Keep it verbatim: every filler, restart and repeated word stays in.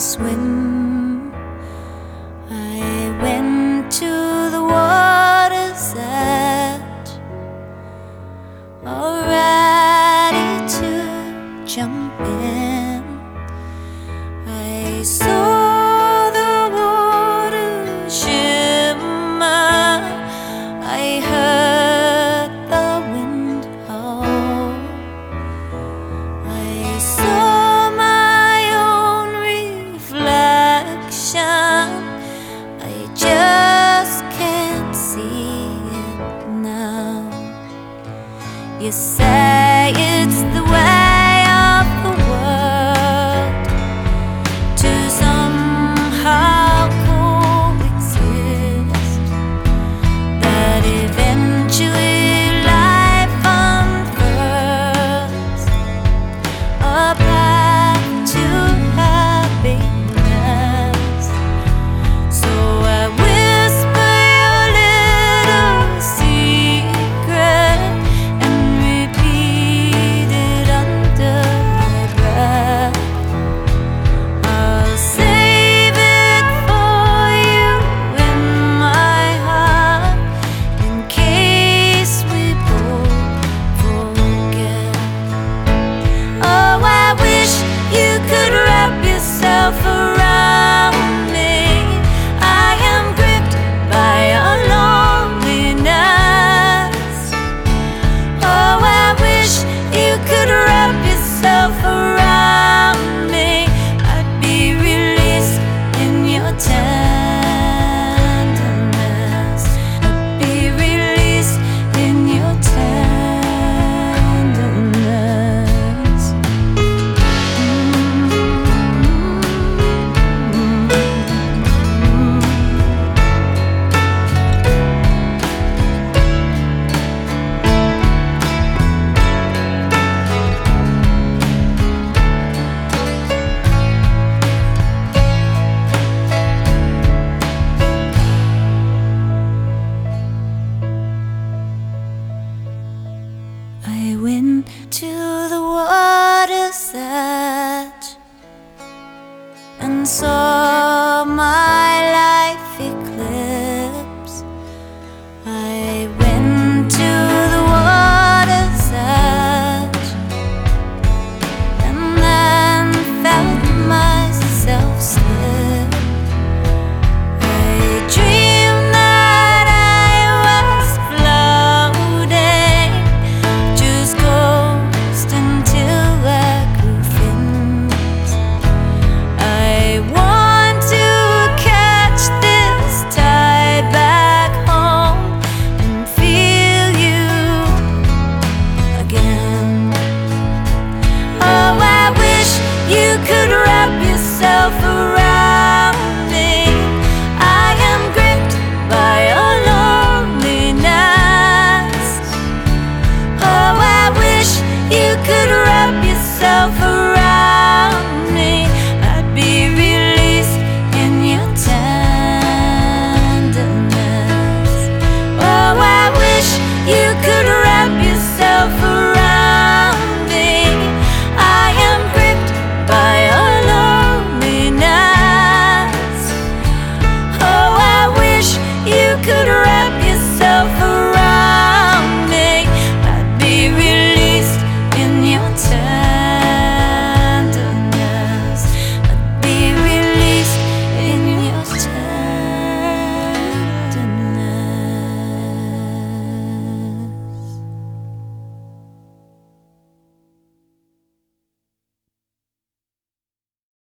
swim. I went to the water's edge, all ready to jump in. I saw the water shimmer, I heard the wind howl, I saw my own reflection. I just can't see it now. You say it's the way of the world to somehow coexist, that eventually life unfurls a path to happiness. So I whisper your little secret and repeat it under my breath. I'll save it for you in my heart, in case we both forget. Oh, I wish you could wrap yourself around me. I am gripped by your loneliness. Oh, I wish you could wrap yourself around me. I'd be released in your tenderness. I'd be released in your tenderness. I went to the water's edge and saw